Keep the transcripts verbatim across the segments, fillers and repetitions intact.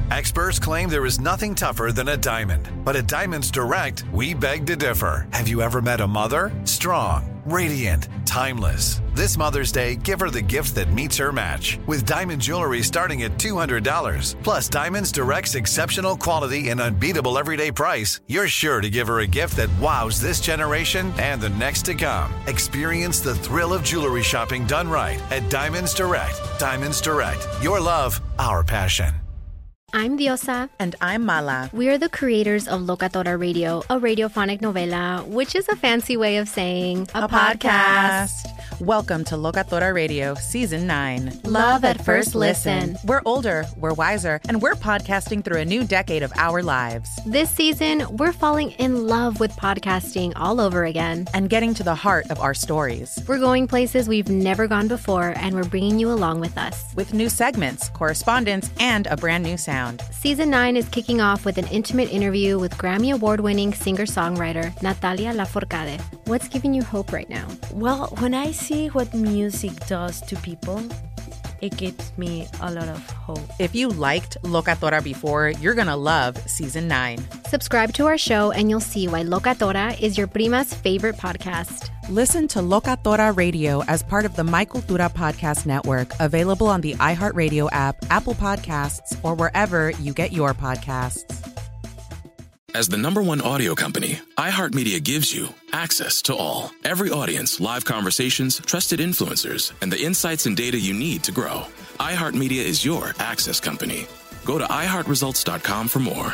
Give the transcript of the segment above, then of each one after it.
Experts claim there is nothing tougher than a diamond. But at Diamonds Direct, we beg to differ. Have you ever met a mother? Strong, radiant, timeless. This Mother's Day, give her the gift that meets her match. With diamond jewelry starting at two hundred dollars. Plus Diamonds Direct's exceptional quality and unbeatable everyday price, you're sure to give her a gift that wows this generation and the next to come. Experience the thrill of jewelry shopping done right at Diamonds Direct. Diamonds Direct. Your love, our passion. I'm Diosa. And I'm Mala. We are the creators of Locatora Radio, a radiophonic novela, which is a fancy way of saying a, a podcast. podcast. Welcome to Locatora Radio, Season nine. Love at first listen. We're older, we're wiser, and we're podcasting through a new decade of our lives. This season, we're falling in love with podcasting all over again. And getting to the heart of our stories. We're going places we've never gone before, and we're bringing you along with us. With new segments, correspondence, and a brand new sound. Season nine is kicking off with an intimate interview with Grammy Award-winning singer-songwriter Natalia Lafourcade. What's giving you hope right now? Well, when I see what music does to people, it gives me a lot of hope. If you liked Locatora before, you're going to love Season nine. Subscribe to our show and you'll see why Locatora is your prima's favorite podcast. Listen to Locatora Radio as part of the My Cultura Podcast Network, available on the iHeartRadio app, Apple Podcasts, or wherever you get your podcasts. As the number one audio company, iHeartMedia gives you access to all. Every audience, live conversations, trusted influencers, and the insights and data you need to grow. iHeartMedia is your access company. Go to i heart results dot com for more.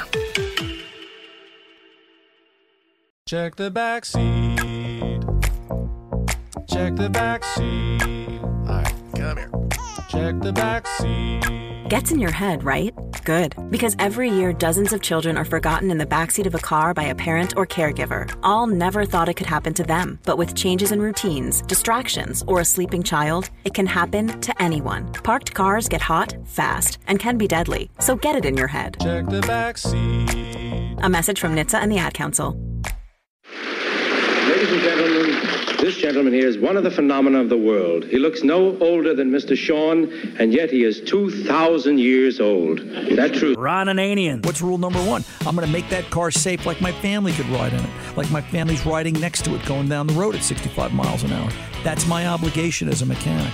Check the back seat. Check the back seat. All right, come here. Check the back seat. Gets in your head, right? Good. Because every year, dozens of children are forgotten in the backseat of a car by a parent or caregiver. All never thought it could happen to them. But with changes in routines, distractions, or a sleeping child, it can happen to anyone. Parked cars get hot, fast, and can be deadly. So get it in your head. Check the back seat. A message from N H T S A and the Ad Council. Ladies and gentlemen, this gentleman here is one of the phenomena of the world. He looks no older than Mister Sean, and yet he is two thousand years old. Is that true? Ron Ananian. What's rule number one? I'm going to make that car safe like my family could ride in it, like my family's riding next to it going down the road at sixty-five miles an hour. That's my obligation as a mechanic.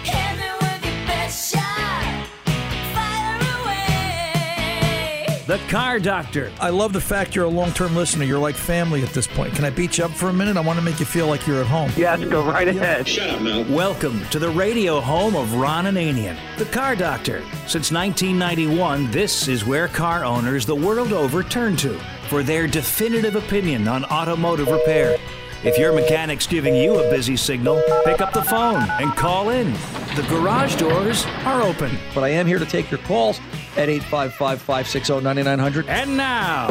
The Car Doctor. I love the fact you're a long-term listener. You're like family at this point. Can I beat you up for a minute? I want to make you feel like you're at home. Yes, go right ahead. Shut up, Mel. Welcome to the radio home of Ron Ananian, The Car Doctor. Since nineteen ninety-one, this is where car owners the world over turn to for their definitive opinion on automotive repair. If your mechanic's giving you a busy signal, pick up the phone and call in. The garage doors are open. But I am here to take your calls at eight five five, five six zero, nine nine zero zero. And now,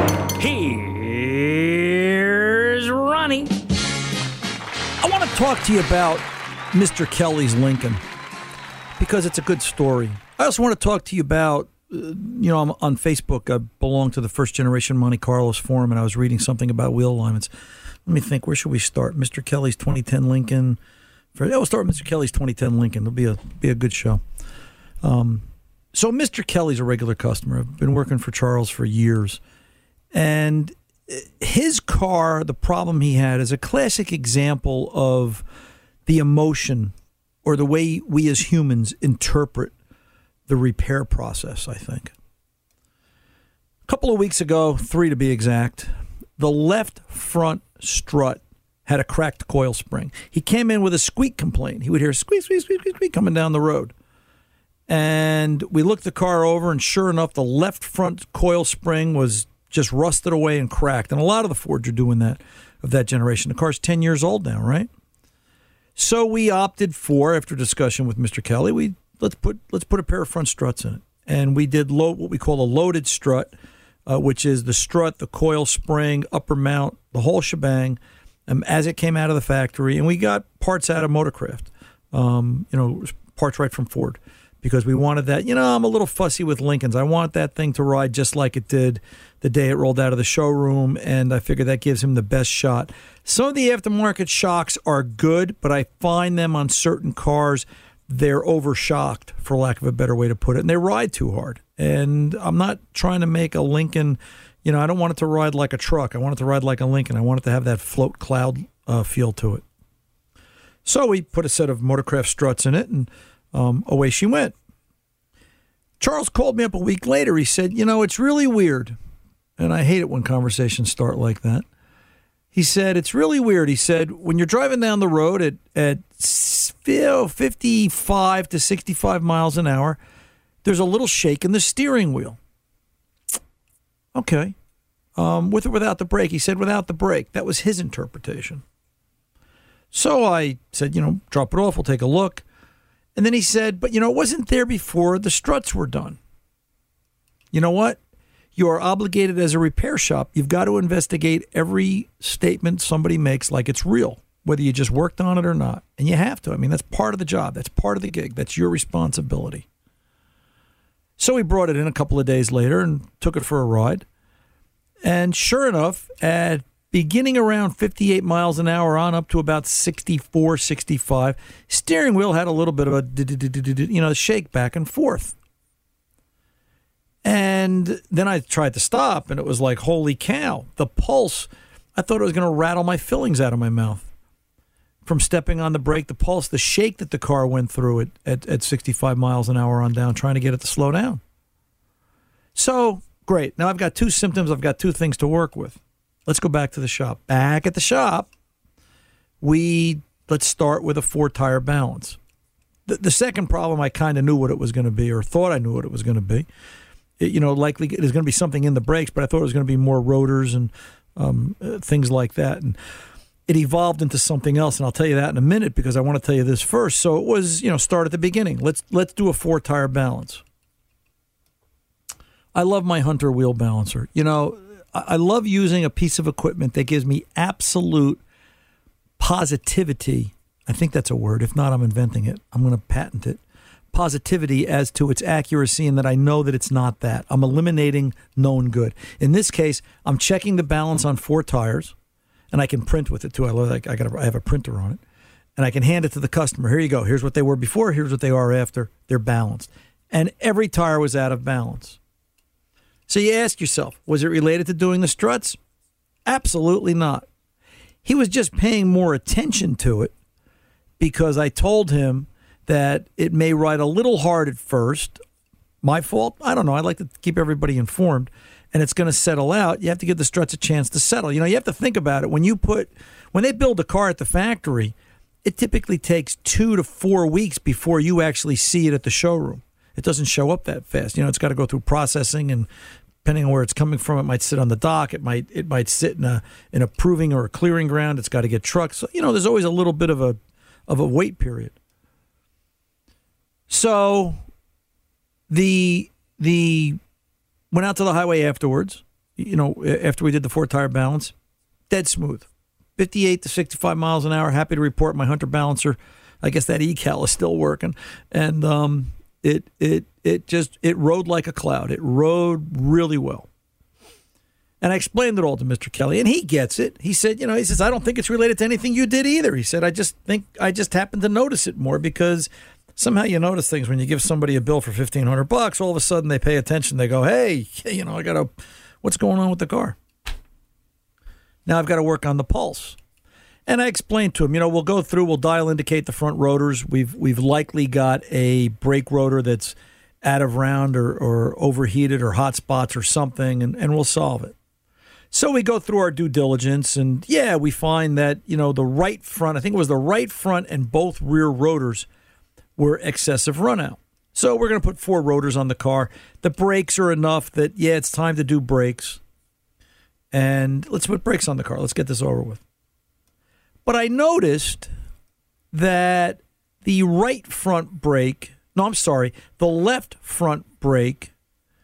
here's Ronnie. I want to talk to you about Mister Kelly's Lincoln because it's a good story. I also want to talk to you about, uh, you know, I'm on Facebook. I belong to the First Generation Monte Carlos Forum, and I was reading something about wheel alignments. Let me think. Where should we start? Mister Kelly's twenty ten Lincoln. For, yeah, we'll start with Mister Kelly's twenty ten Lincoln. It'll be a be a good show. Um, so Mister Kelly's a regular customer. I've been working for Charles for years, and his car, the problem he had, is a classic example of the emotion or the way we as humans interpret the repair process. I think a couple of weeks ago, three to be exact, the left front strut had a cracked coil spring. He came in with a squeak complaint. He would hear squeak, squeak, squeak, squeak, squeak coming down the road. And we looked the car over, and sure enough, the left front coil spring was just rusted away and cracked. And a lot of the Fords are doing that, of that generation. The car's ten years old now, right? So we opted for, after discussion with Mister Kelly, we let's put let's put a pair of front struts in it. And we did load, what we call a loaded strut, uh, which is the strut, the coil spring, upper mount, the whole shebang, um, as it came out of the factory. And we got parts out of Motorcraft, um, you know, parts right from Ford, because we wanted that. You know, I'm a little fussy with Lincolns. I want that thing to ride just like it did the day it rolled out of the showroom, and I figure that gives him the best shot. Some of the aftermarket shocks are good, but I find them on certain cars, they're over-shocked, for lack of a better way to put it, and they ride too hard. And I'm not trying to make a Lincoln, you know, I don't want it to ride like a truck. I want it to ride like a Lincoln. I want it to have that float cloud uh, feel to it. So we put a set of Motorcraft struts in it, and um, away she went. Charles called me up a week later. He said, you know, it's really weird. And I hate it when conversations start like that. He said, it's really weird. He said, when you're driving down the road at, at fifty-five to sixty-five miles an hour, there's a little shake in the steering wheel. Okay. Um, with or without the brake? He said, without the brake. That was his interpretation. So I said, you know, drop it off. We'll take a look. And then he said, but, you know, it wasn't there before the struts were done. You know what? You are obligated as a repair shop. You've got to investigate every statement somebody makes like it's real, whether you just worked on it or not. And you have to. I mean, that's part of the job. That's part of the gig. That's your responsibility. So we brought it in a couple of days later and took it for a ride. And sure enough, at beginning around fifty-eight miles an hour on up to about sixty-four, sixty-five, steering wheel had a little bit of a, you know, shake back and forth. And then I tried to stop, and it was like, holy cow, the pulse, I thought it was going to rattle my fillings out of my mouth. From stepping on the brake, the pulse, the shake that the car went through at, at, at sixty-five miles an hour on down, trying to get it to slow down. So, great. Now I've got two symptoms. I've got two things to work with. Let's go back to the shop. Back at the shop, we, let's start with a four-tire balance. The, the second problem, I kind of knew what it was going to be, or thought I knew what it was going to be. It, you know, likely there's going to be something in the brakes, but I thought it was going to be more rotors and um, uh, things like that. And it evolved into something else, and I'll tell you that in a minute because I want to tell you this first. So it was, you know, start at the beginning. Let's let's do a four-tire balance. I love my Hunter wheel balancer. You know, I, I love using a piece of equipment that gives me absolute positivity. I think that's a word. If not, I'm inventing it. I'm going to patent it. Positivity as to its accuracy, and that I know that it's not that. I'm eliminating known good. In this case, I'm checking the balance on four tires. And I can print with it too. I like I got I have a printer on it, and I can hand it to the customer. Here you go. Here's what they were before. Here's what they are after. They're balanced, and every tire was out of balance. So you ask yourself, was it related to doing the struts? Absolutely not. He was just paying more attention to it because I told him that it may ride a little hard at first. My fault? I don't know. I like to keep everybody informed. And it's going to settle out. You have to give the struts a chance to settle. You know, you have to think about it. When you put, when they build a car at the factory, it typically takes two to four weeks before you actually see it at the showroom. It doesn't show up that fast. You know, it's got to go through processing, and depending on where it's coming from, it might sit on the dock. It might it might sit in a in a proving or a clearing ground. It's got to get trucked. So, you know, there's always a little bit of a of a wait period. So the the went out to the highway afterwards, you know, after we did the four-tire balance, dead smooth. fifty-eight to sixty-five miles an hour. Happy to report my Hunter balancer, I guess that E-Cal is still working. And um, it it it just, it rode like a cloud. It rode really well. And I explained it all to Mister Kelly, and he gets it. He said, you know, he says, I don't think it's related to anything you did either. He said, I just think, I just happened to notice it more because somehow you notice things when you give somebody a bill for fifteen hundred bucks, all of a sudden they pay attention. They go, hey, you know, I got to, what's going on with the car? Now I've got to work on the pulse. And I explained to him, you know, we'll go through, we'll dial indicate the front rotors. We've we've likely got a brake rotor that's out of round or, or overheated or hot spots or something, and, and we'll solve it. So we go through our due diligence, and yeah, we find that, you know, the right front, I think it was the right front and both rear rotors were excessive runout. So we're going to put four rotors on the car. The brakes are enough that, yeah, it's time to do brakes. And let's put brakes on the car. Let's get this over with. But I noticed that the right front brake, no, I'm sorry, the left front brake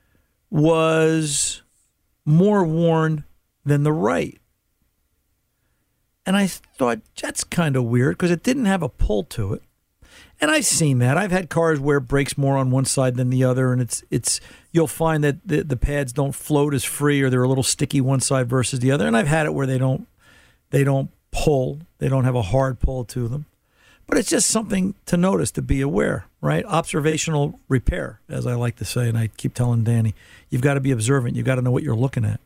was more worn than the right. And I thought, that's kind of weird because it didn't have a pull to it. And I've seen that. I've had cars where it brakes more on one side than the other, and it's it's you'll find that the, the pads don't float as free, or they're a little sticky one side versus the other. And I've had it where they don't they don't pull, they don't have a hard pull to them. But it's just something to notice, to be aware. right? Observational repair, as I like to say, and I keep telling Danny, you've got to be observant. You've got to know what you're looking at.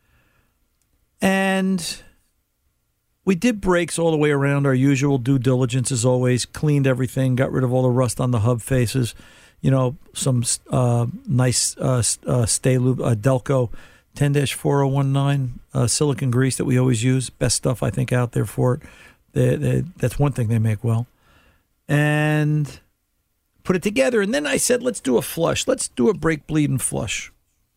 And we did brakes all the way around, our usual due diligence as always, cleaned everything, got rid of all the rust on the hub faces, you know, some uh, nice uh, uh, stay lube, uh, Delco ten dash four oh one nine uh, silicone grease that we always use. Best stuff, I think, out there for it. They, they, that's one thing they make well. And put it together. And then I said, let's do a flush. Let's do a brake bleed and flush.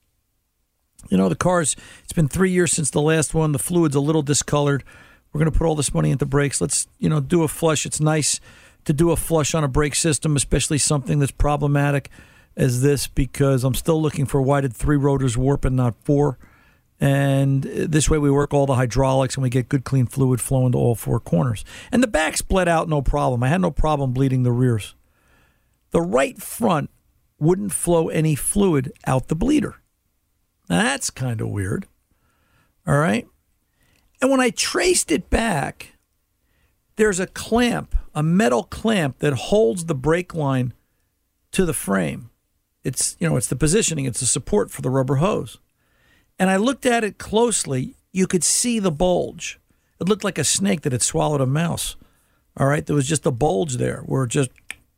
You know, the car's, it's been three years since the last one. The fluid's a little discolored. We're going to put all this money into brakes. Let's, you know, do a flush. It's nice to do a flush on a brake system, especially something that's problematic as this, because I'm still looking for why did three rotors warp and not four. And this way we work all the hydraulics and we get good clean fluid flowing to all four corners. And the backs bled out no problem. I had no problem bleeding the rears. The right front wouldn't flow any fluid out the bleeder. Now that's kind of weird. All right. And when I traced it back, there's a clamp, a metal clamp that holds the brake line to the frame. It's, you know, it's the positioning, it's the support for the rubber hose. And I looked at it closely. You could see the bulge. It looked like a snake that had swallowed a mouse. All right, there was just a bulge there where it just...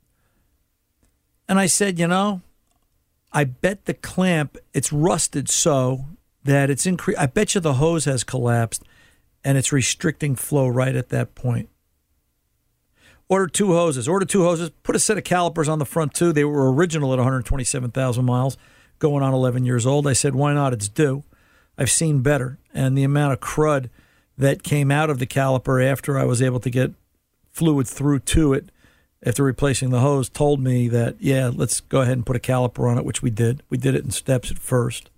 And I said, you know, I bet the clamp, it's rusted so that it's increased. I bet you the hose has collapsed and it's restricting flow right at that point. Order two hoses. Order two hoses. Put a set of calipers on the front, too. They were original at one hundred twenty-seven thousand miles, going on eleven years old. I said, why not? It's due. I've seen better. And the amount of crud that came out of the caliper after I was able to get fluid through to it after replacing the hose told me that, yeah, let's go ahead and put a caliper on it, which we did. We did it in steps at first.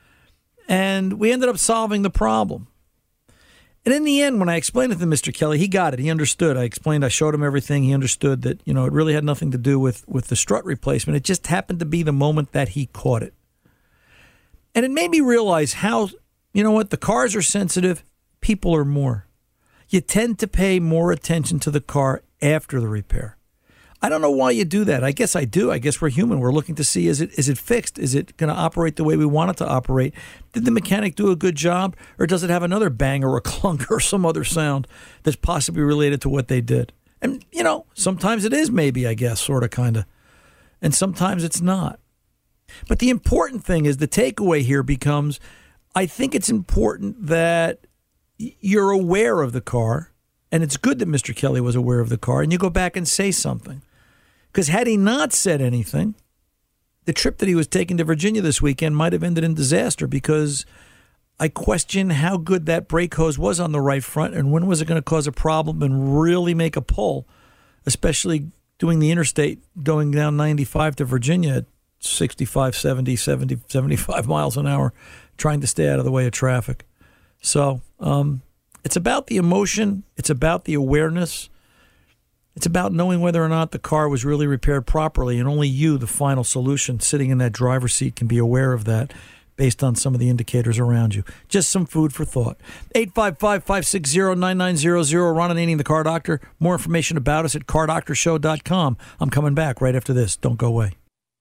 And we ended up solving the problem. And in the end, when I explained it to Mister Kelly, he got it. He understood. I explained, I showed him everything. He understood that, you know, it really had nothing to do with, with the strut replacement. It just happened to be the moment that he caught it. And it made me realize how, you know what, the cars are sensitive, people are more. You tend to pay more attention to the car after the repair. I don't know why you do that. I guess I do. I guess we're human. We're looking to see, is it is it fixed? Is it going to operate the way we want it to operate? Did the mechanic do a good job? Or does it have another bang or a clunk or some other sound that's possibly related to what they did? And, you know, sometimes it is maybe, I guess, sort of, kind of. And sometimes it's not. But the important thing is the takeaway here becomes, I think it's important that you're aware of the car. And it's good that Mister Kelly was aware of the car. And you go back and say something. Because had he not said anything, the trip that he was taking to Virginia this weekend might have ended in disaster, because I question how good that brake hose was on the right front and when was it going to cause a problem and really make a pull, especially doing the interstate, going down ninety-five to Virginia at sixty-five, seventy, seventy, seventy-five miles an hour, trying to stay out of the way of traffic. So um, it's about the emotion. It's about the awareness. It's about knowing whether or not the car was really repaired properly, and only you, the final solution, sitting in that driver's seat, can be aware of that based on some of the indicators around you. Just some food for thought. eight five five, five six zero, nine nine zero zero, Ron Ananian, the Car Doctor. More information about us at car doctor show dot com. I'm coming back right after this. Don't go away.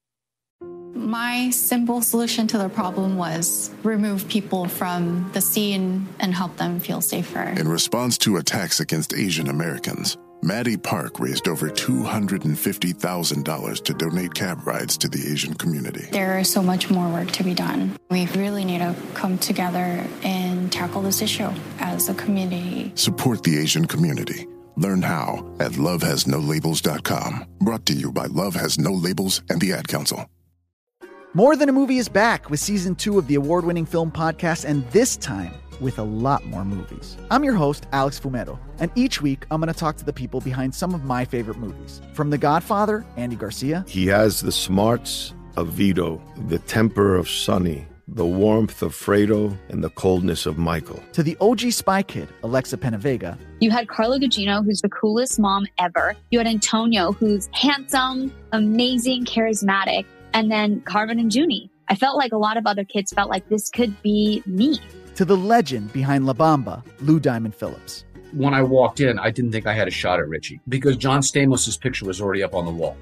My simple solution to the problem was remove people from the scene and help them feel safer. In response to attacks against Asian Americans, Maddie Park raised over two hundred fifty thousand dollars to donate cab rides to the Asian community. There is so much more work to be done. We really need to come together and tackle this issue as a community. Support the Asian community. Learn how at love has no labels dot com. Brought to you by Love Has No Labels and the Ad Council. More Than a Movie is back with season two of the award-winning film podcast, and this time with a lot more movies. I'm your host, Alex Fumero, and each week I'm going to talk to the people behind some of my favorite movies. From The Godfather, Andy Garcia. He has the smarts of Vito, the temper of Sonny, the warmth of Fredo, and the coldness of Michael. To the O G Spy Kid, Alexa Penavega. You had Carla Gugino, who's the coolest mom ever. You had Antonio, who's handsome, amazing, charismatic. And then Carmen and Junie. I felt like a lot of other kids felt like this could be me. To the legend behind La Bamba, Lou Diamond Phillips. When I walked in, I didn't think I had a shot at Richie because John Stamos' picture was already up on the wall.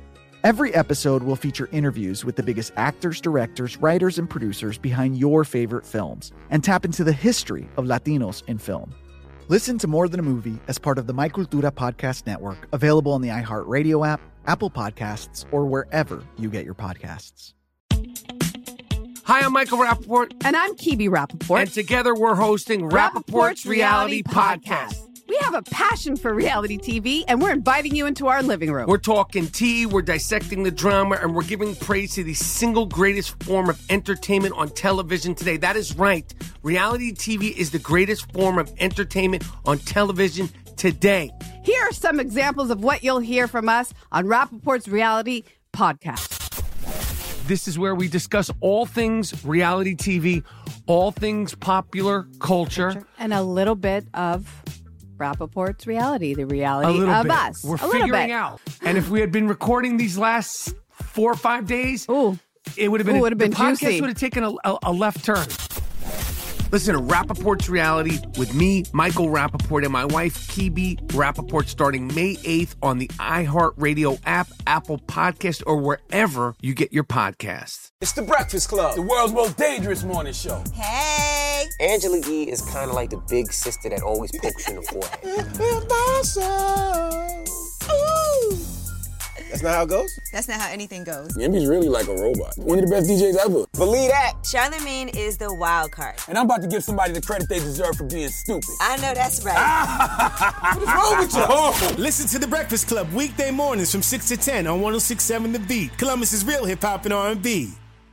Every episode will feature interviews with the biggest actors, directors, writers, and producers behind your favorite films and tap into the history of Latinos in film. Listen to More Than a Movie as part of the My Cultura Podcast Network, available on the iHeartRadio app, Apple Podcasts, or wherever you get your podcasts. Hi, I'm Michael Rappaport. And I'm Kibi Rappaport. And together we're hosting Rappaport's, Rappaport's Reality, Reality Podcast. Podcast. We have a passion for reality T V, and we're inviting you into our living room. We're talking tea, we're dissecting the drama, and we're giving praise to the single greatest form of entertainment on television today. That is right. Reality T V is the greatest form of entertainment on television today. Here are some examples of what you'll hear from us on Rappaport's Reality Podcast. This is where we discuss all things reality T V, all things popular culture. And a little bit of Rappaport's reality, the reality of bit. us. We're a figuring out. And if we had been recording these last four or five days, Ooh. it would have been, Ooh, a, would have been the podcast juicy. would have taken a, a, a left turn. Listen to Rappaport's Reality with me, Michael Rappaport, and my wife, Kibi Rappaport, starting May eighth on the iHeartRadio app, Apple Podcast, or wherever you get your podcasts. It's The Breakfast Club, the world's most dangerous morning show. Hey! Angela Yee is kind of like the big sister that always pokes you in the forehead. Ooh. That's not how it goes? That's not how anything goes. Yemi's really like a robot. One of the best D Js ever. Believe that. Charlamagne is the wild card. And I'm about to give somebody the credit they deserve for being stupid. I know that's right. What is wrong with you? Oh. Listen to The Breakfast Club weekday mornings from six to ten on one oh six point seven The Beat. Columbus's real hip-hop and R and B.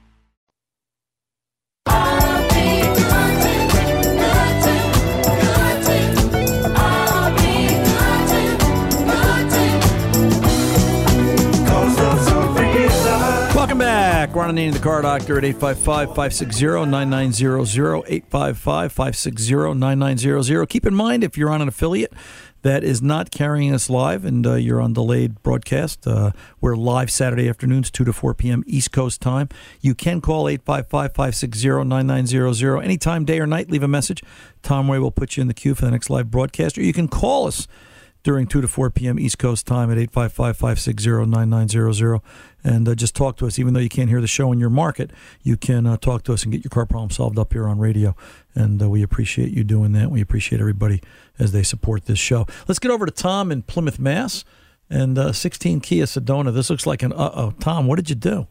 Welcome back. Ron Ananian, the Car Doctor, at eight five five, five six zero, nine nine zero zero, eight five five, five six zero, nine nine zero zero. Keep in mind, if you're on an affiliate that is not carrying us live and uh, you're on delayed broadcast, uh, we're live Saturday afternoons, two to four p.m. East Coast time. You can call eight five five, five six zero, nine nine zero zero. Anytime, day or night, leave a message. Tom Ray will put you in the queue for the next live broadcast. Or you can call us during two to four p.m. East Coast time at eight five five, five six zero, nine nine zero zero. And uh, just talk to us. Even though you can't hear the show in your market, you can uh, talk to us and get your car problem solved up here on radio. And uh, we appreciate you doing that. We appreciate everybody as they support this show. Let's get over to Tom in Plymouth, Mass. And uh, sixteen Kia Sedona. This looks like an uh-oh. Tom, what did you do?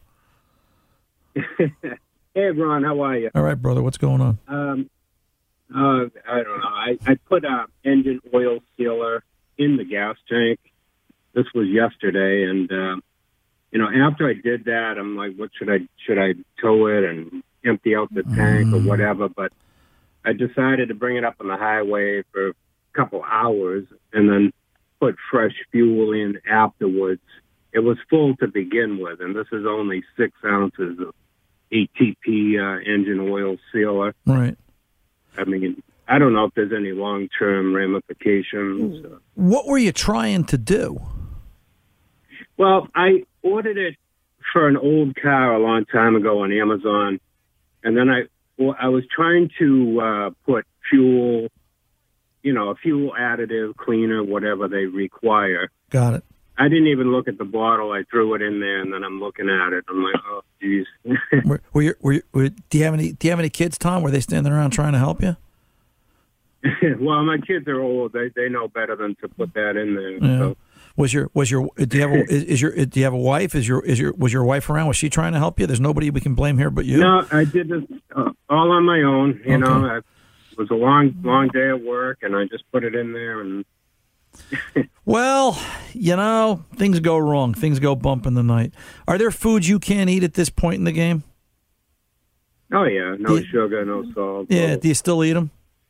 Hey, Ron, how are you? All right, brother. What's going on? Um, uh, I don't know. I, I put a engine oil sealer in the gas tank. This was yesterday, and uh, you know, after I did that, I'm like, what should I should I tow it and empty out the tank mm. or whatever? But I decided to bring it up on the highway for a couple hours and then put fresh fuel in afterwards. It was full to begin with, and this is only six ounces of A T P uh, engine oil sealer. Right. I mean, I don't know if there's any long-term ramifications. What were you trying to do? Well, I ordered it for an old car a long time ago on Amazon, and then I well, I was trying to uh, put fuel, you know, a fuel additive, cleaner, whatever they require. Got it. I didn't even look at the bottle. I threw it in there, and then I'm looking at it. I'm like, oh, geez. were, were you, were you, were, do you have any? Do you have any kids, Tom? Were they standing around trying to help you? Well, my kids are old. They they know better than to put that in there. Yeah. So. Was your was your do you have a, is, is your do you have a wife? Is your is your was your wife around? Was she trying to help you? There's nobody we can blame here but you. No, I did this uh, all on my own. You okay. know, I, it was a long long day of work, and I just put it in there. And well, you know, things go wrong. Things go bump in the night. Are there foods you can't eat at this point in the game? Oh yeah, no you, sugar, no salt. Yeah, no. Do you still eat them?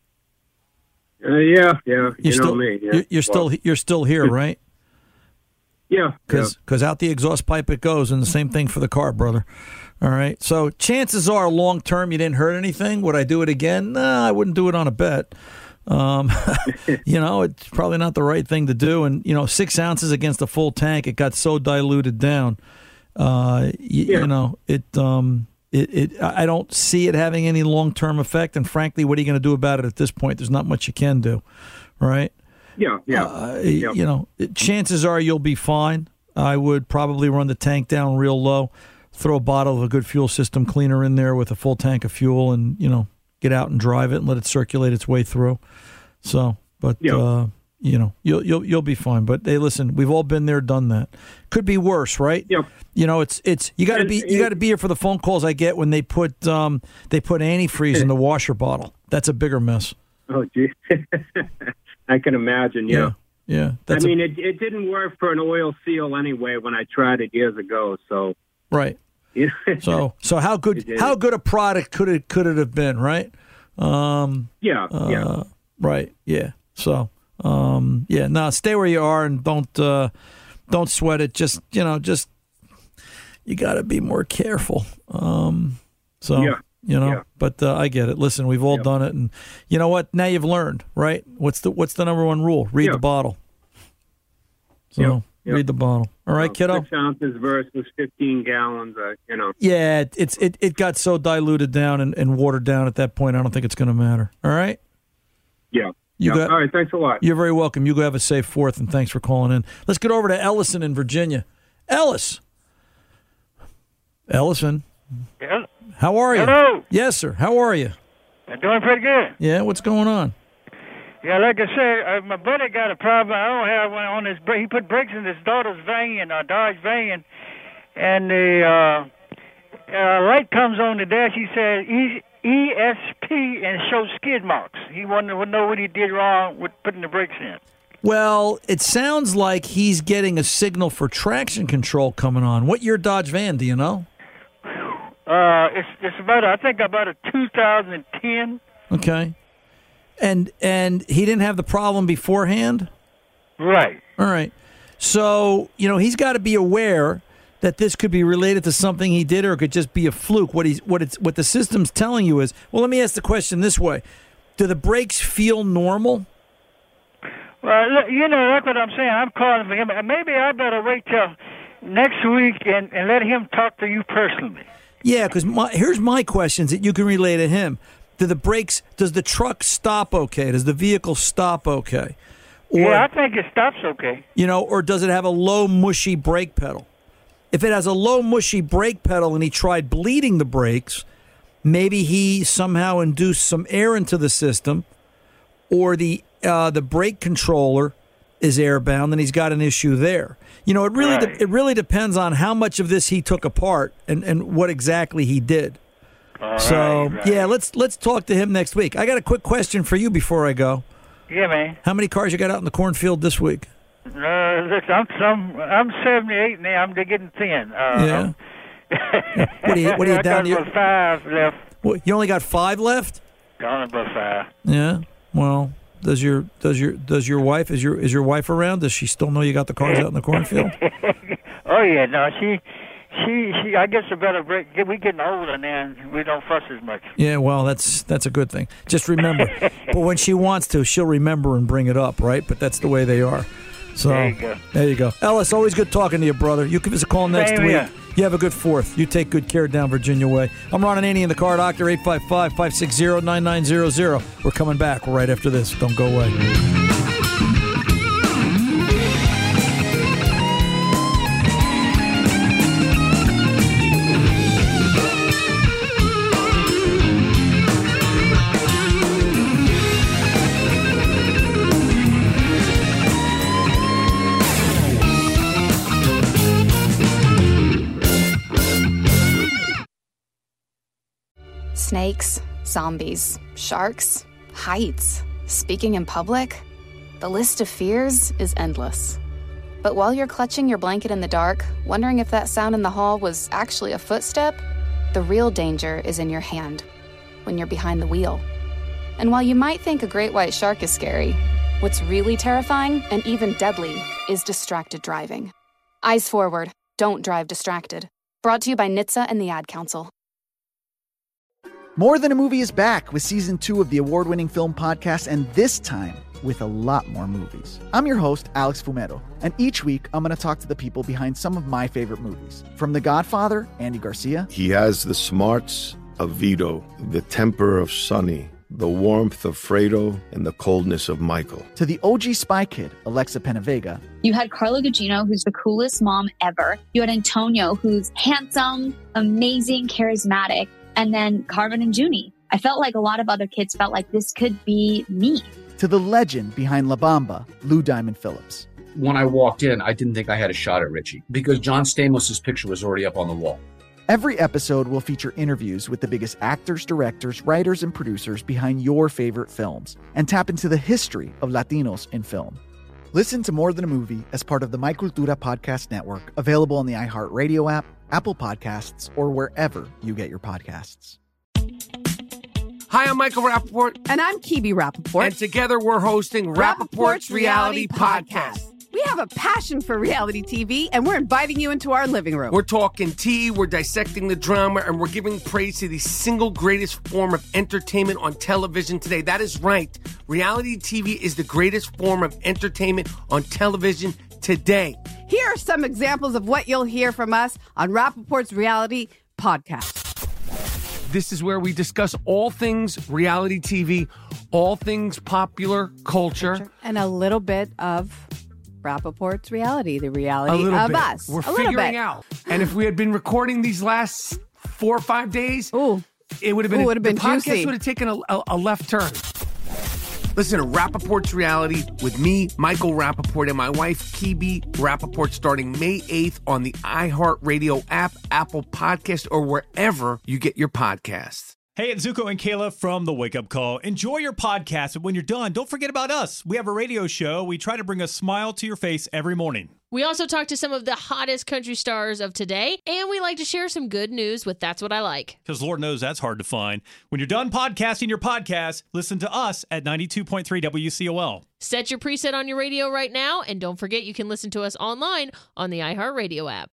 Uh, yeah, yeah. You're you still, know me. Yeah. You're, you're still well, you're still here, right? Yeah, because yeah. out the exhaust pipe it goes, and the same thing for the car, brother. All right. So chances are, long term, you didn't hurt anything. Would I do it again? No, I wouldn't do it on a bet. Um, you know, it's probably not the right thing to do. And you know, six ounces against a full tank, it got so diluted down. Uh, y- yeah. You know, it. Um, it. It. I don't see it having any long term effect. And frankly, what are you going to do about it at this point? There's not much you can do, right? Yeah, yeah. Uh, yep. You know, chances are you'll be fine. I would probably run the tank down real low, throw a bottle of a good fuel system cleaner in there with a full tank of fuel, and, you know, get out and drive it and let it circulate its way through. So, but, yeah. uh, you know, you'll, you'll, you'll be fine. But hey, listen, we've all been there, done that. Could be worse, right? Yep. You know, it's, it's, you gotta be, you gotta be here for the phone calls I get when they put, um, they put antifreeze in the washer bottle. That's a bigger mess. Oh, gee. I can imagine. Yeah. Yeah. yeah that's I mean, a, it, it didn't work for an oil seal anyway when I tried it years ago. So, right. so, so how good, how good a product could it, could it have been? Right. Um, yeah. Uh, yeah. Right. Yeah. So, um, yeah, no, stay where you are and don't, uh, don't sweat it. Just, you know, just, you got to be more careful. Um, so, yeah. you know, yeah. but, uh, I get it. Listen, we've all yep. done it. And you know what? Now you've learned, right? What's the, what's the number one rule? Read yep. the bottle. So yep. Yep. read the bottle. All right, well, kiddo. Six ounces versus fifteen gallons. Uh, you know. Yeah. It, it's, it, it got so diluted down and, and watered down at that point. I don't think it's going to matter. All right. Yeah. You yeah. got, all right. Thanks a lot. You're very welcome. You go have a safe fourth, and thanks for calling in. Let's get over to Ellison in Virginia. Ellis. Ellison. Yeah. How are you? Hello. Yes, sir. How are you? I'm doing pretty good. Yeah, what's going on? Yeah, like I said, uh, my buddy got a problem. I don't have one on his brake. He put brakes in his daughter's van, uh, Dodge van, and the uh, uh, light comes on the dash. He said E S P and shows skid marks. He wanted to know what he did wrong with putting the brakes in. Well, it sounds like he's getting a signal for traction control coming on. What year Dodge van, do you know? Uh, it's it's about, I think about a two thousand ten. Okay. And and he didn't have the problem beforehand? Right. All right. So, you know, he's got to be aware that this could be related to something he did, or it could just be a fluke. What he's what it's what the system's telling you is, well, let me ask the question this way. Do the brakes feel normal? Well, look, you know, that's what I'm saying. I'm calling for him. Maybe I better wait till next week and, and let him talk to you personally. Yeah, because here's my questions that you can relay to him. Do the brakes, does the truck stop okay? Does the vehicle stop okay? Or, yeah, I think it stops okay. You know, or does it have a low, mushy brake pedal? If it has a low, mushy brake pedal and he tried bleeding the brakes, maybe he somehow induced some air into the system, or the uh, the brake controller is airbound and he's got an issue there. You know, it really right. de- it really depends on how much of this he took apart and, and what exactly he did. All so, right, right. yeah, let's let's talk to him next week. I got a quick question for you before I go. Yeah, man. How many cars you got out in the cornfield this week? Uh, look, I'm some, I'm seventy-eight now. I'm getting thin. Uh, yeah. What are you, what are you I down got to? about five left. What, you only got five left? Got about five. Yeah. Well, does your does your does your wife is your is your wife around? Does she still know you got the cars out in the cornfield? Oh yeah, no, she. She, she, I guess a better break. We getting older now, we don't fuss as much. Yeah, well, that's that's a good thing. Just remember, but when she wants to, she'll remember and bring it up, right? But that's the way they are. So there you go. There you go. Ellis, always good talking to you, brother. You give us a call next Same week. here. You have a good fourth. You take good care down Virginia way. I'm Ron Ananian, the Car Doctor, eight five five, five six zero, nine nine zero zero. We're coming back right after this. Don't go away. Snakes, zombies, sharks, heights, speaking in public. The list of fears is endless. But while you're clutching your blanket in the dark, wondering if that sound in the hall was actually a footstep, the real danger is in your hand, when you're behind the wheel. And while you might think a great white shark is scary, what's really terrifying and even deadly is distracted driving. Eyes forward, don't drive distracted. Brought to you by N H T S A and the Ad Council. More Than a Movie is back with season two of the award-winning film podcast, and this time with a lot more movies. I'm your host, Alex Fumero, and each week I'm going to talk to the people behind some of my favorite movies. From The Godfather, Andy Garcia. He has the smarts of Vito, the temper of Sonny, the warmth of Fredo, and the coldness of Michael. To the O G Spy Kid, Alexa Penavega. You had Carla Gugino, who's the coolest mom ever. You had Antonio, who's handsome, amazing, charismatic. And then Carmen and Junie. I felt like a lot of other kids felt like this could be me. To the legend behind La Bamba, Lou Diamond Phillips. When I walked in, I didn't think I had a shot at Richie because John Stamos' picture was already up on the wall. Every episode will feature interviews with the biggest actors, directors, writers, and producers behind your favorite films and tap into the history of Latinos in film. Listen to More Than a Movie as part of the My Cultura Podcast Network, available on the iHeartRadio app, Apple Podcasts, or wherever you get your podcasts. Hi, I'm Michael Rappaport. And I'm Kibi Rappaport. And together we're hosting Rappaport's, Rappaport's Reality, Reality Podcast. Podcast. We have a passion for reality T V, and we're inviting you into our living room. We're talking tea, we're dissecting the drama, and we're giving praise to the single greatest form of entertainment on television today. That is right. Reality T V is the greatest form of entertainment on television today. Here are some examples of what you'll hear from us on Rappaport's Reality Podcast. This is where we discuss all things reality T V, all things popular culture. And a little bit of Rappaport's reality, the reality a little of bit. us. We're a figuring out. And if we had been recording these last four or five days, Ooh. it would have been, Ooh, a, would have been the podcast juicy. would have taken a, a, a left turn. Listen to Rappaport's Reality with me, Michael Rappaport, and my wife, Kibi Rappaport, starting May eighth on the iHeartRadio app, Apple Podcast, or wherever you get your podcasts. Hey, it's Zuko and Kayla from The Wake Up Call. Enjoy your podcast, but when you're done, don't forget about us. We have a radio show. We try to bring a smile to your face every morning. We also talk to some of the hottest country stars of today, and we like to share some good news with That's What I Like. Because Lord knows that's hard to find. When you're done podcasting your podcast, listen to us at ninety-two point three W C O L. Set your preset on your radio right now, and don't forget you can listen to us online on the iHeartRadio app.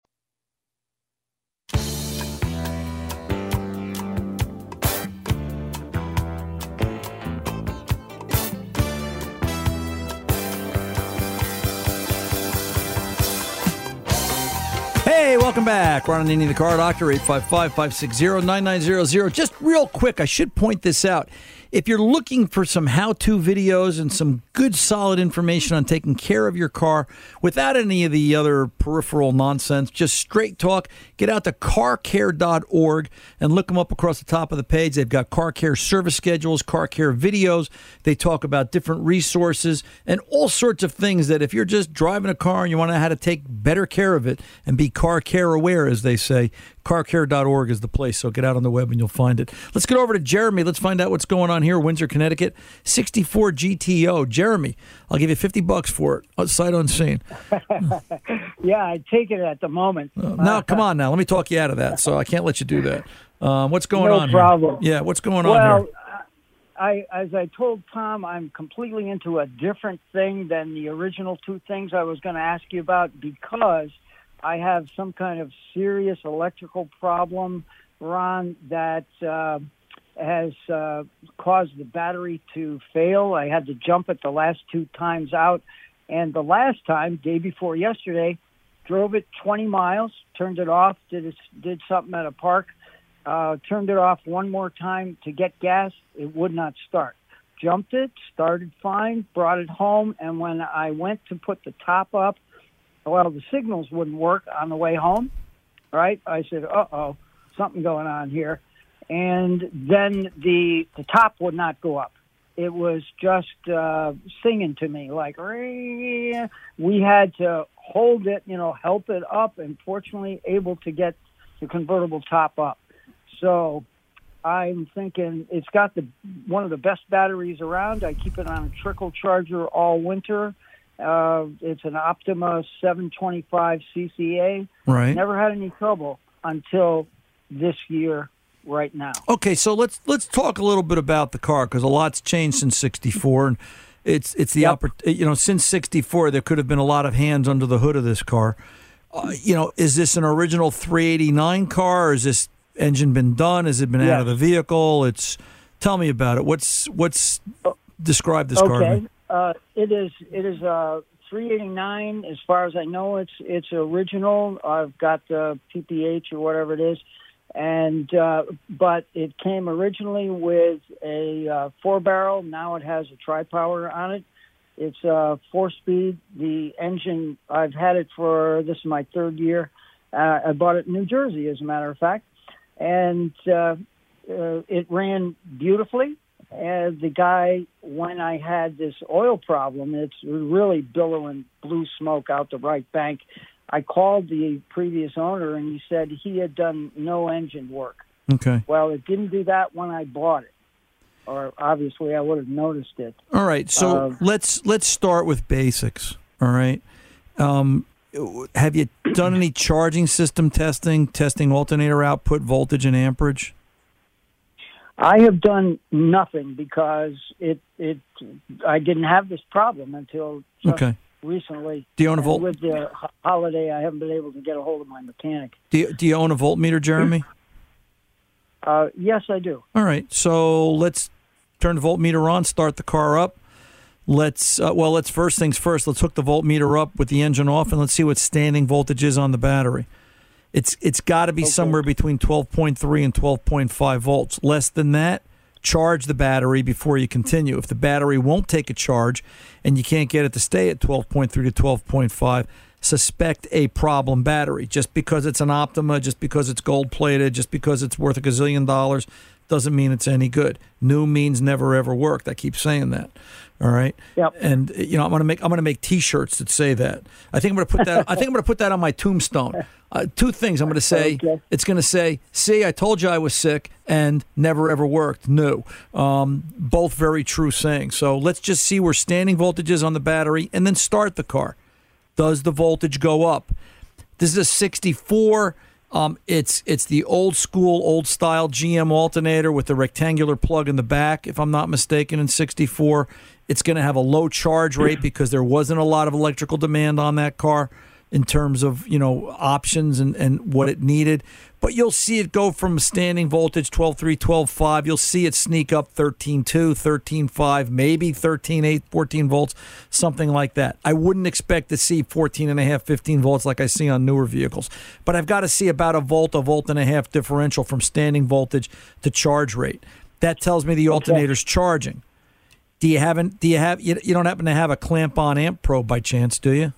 Hey, welcome back. Ron and Annie, the Car Doctor, eight five five, five six zero, nine nine zero zero. Just real quick, I should point this out. If you're looking for some how-to videos and some good, solid information on taking care of your car without any of the other peripheral nonsense, just straight talk, get out to car care dot org and look them up across the top of the page. They've got car care service schedules, car care videos. They talk about different resources and all sorts of things that if you're just driving a car and you want to know how to take better care of it and be car care aware, as they say, car care dot org is the place. So get out on the web and you'll find it. Let's get over to Jeremy. Let's find out what's going on here. Windsor, Connecticut, sixty-four G T O. Jeremy, I'll give you fifty bucks for it. Sight unseen. Yeah, I take it at the moment. Uh, now, come on now. Let me talk you out of that. So I can't let you do that. Um, what's going no on problem. here? Yeah, what's going well, on here? I, as I told Tom, I'm completely into a different thing than the original two things I was going to ask you about because I have some kind of serious electrical problem, Ron, that uh, has uh, caused the battery to fail. I had to jump it the last two times out. And the last time, day before yesterday, drove it twenty miles, turned it off, did it, did something at a park, uh, turned it off one more time to get gas. It would not start. Jumped it, started fine, brought it home, and when I went to put the top up, well, the signals wouldn't work on the way home, right? I said, uh-oh, something going on here. And then the the top would not go up. It was just uh, singing to me, like, Ree. We had to hold it, you know, help it up, and fortunately able to get the convertible top up. So I'm thinking it's got the one of the best batteries around. I keep it on a trickle charger all winter. Uh, it's an Optima seven twenty-five C C A. Right. Never had any trouble until this year right now. Okay, so let's let's talk a little bit about the car because a lot's changed since sixty-four, and it's it's the Yep. oppor- you know since sixty-four there could have been a lot of hands under the hood of this car. Uh, you know, is this an original three eighty-nine car, or is this engine been done? Has it been Yes. out of the vehicle? It's tell me about it. What's what's describe this car to Okay, me. uh, it is it is a three eighty-nine as far as I know. It's it's original. I've got the P P H or whatever it is. And uh, but it came originally with a uh, four barrel. Now it has a tri-power on it. It's uh, four speed. The engine, I've had it for, this is my third year. Uh, I bought it in New Jersey, as a matter of fact. And uh, uh, it ran beautifully. And the guy, when I had this oil problem, it's really billowing blue smoke out the right bank. I called the previous owner, and he said he had done no engine work. Okay. Well, it didn't do that when I bought it, or obviously I would have noticed it. All right, so Uh, let's let's start with basics. All right, um, have you done any charging system testing, testing alternator output, voltage, and amperage? I have done nothing because it it I didn't have this problem until just Okay. recently. Do you own a And volt- With the ho- holiday, I haven't been able to get a hold of my mechanic. Do you, do you own a voltmeter, Jeremy? Uh, yes, I do. All right, so let's turn the voltmeter on, start the car up. Let's uh, well, let's first things first. Let's hook the voltmeter up with the engine off, and let's see what standing voltage is on the battery. It's it's got to be somewhere between twelve point three and twelve point five volts. Less than that, charge the battery before you continue. If the battery won't take a charge and you can't get it to stay at twelve point three to twelve point five, suspect a problem battery. Just because it's an Optima, just because it's gold plated, just because it's worth a gazillion dollars, doesn't mean it's any good. New means never ever worked. I keep saying that. All right. Yep. And you know, I'm gonna make I'm gonna make T-shirts that say that. I think I'm gonna put that. I think I'm gonna put that on my tombstone. Uh, two things I'm gonna say. Okay. It's gonna say, "See, I told you I was sick," and "Never ever worked." No. Um, both very true sayings. So let's just see where standing voltage is on the battery, and then start the car. Does the voltage go up? This is a sixty-four. Um, it's it's the old school, old style G M alternator with the rectangular plug in the back, if I'm not mistaken, in sixty-four. It's going to have a low charge rate because there wasn't a lot of electrical demand on that car in terms of, you know, options and, and what it needed. But you'll see it go from standing voltage twelve point three, twelve point five. You'll see it sneak up thirteen point two, thirteen point five, maybe thirteen point eight, fourteen volts, something like that. I wouldn't expect to see fourteen and a half, fifteen volts like I see on newer vehicles. But I've got to see about a volt, a volt and a half differential from standing voltage to charge rate. That tells me the alternator's charging. Do you haven't? Do you have? You, you don't happen to have a clamp-on amp probe by chance, do you?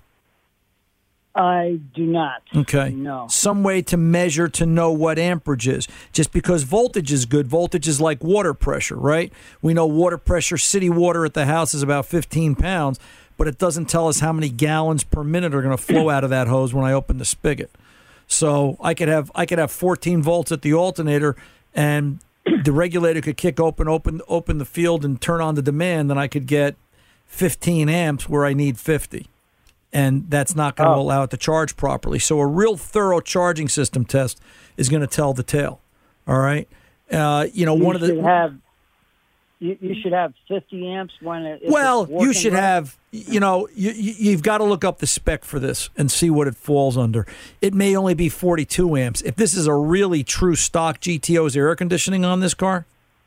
I do not. Okay. No. Some way to measure to know what amperage is. Just because voltage is good, voltage is like water pressure, right? We know water pressure, city water at the house is about fifteen pounds, but it doesn't tell us how many gallons per minute are going to flow out of that hose when I open the spigot. So I could have I could have fourteen volts at the alternator, and the regulator could kick open, open, open the field and turn on the demand, and I could get fifteen amps where I need fifty. And that's not going to Oh. allow it to charge properly. So a real thorough charging system test is going to tell the tale. All right. Uh, you know, you one of the should have you, you should have fifty amps when it. if well, it's you working should right. have, you know, you, you, you've got to look up the spec for this and see what it falls under. It may only be forty-two amps. If this is a really true stock G T O, is there air conditioning on this car?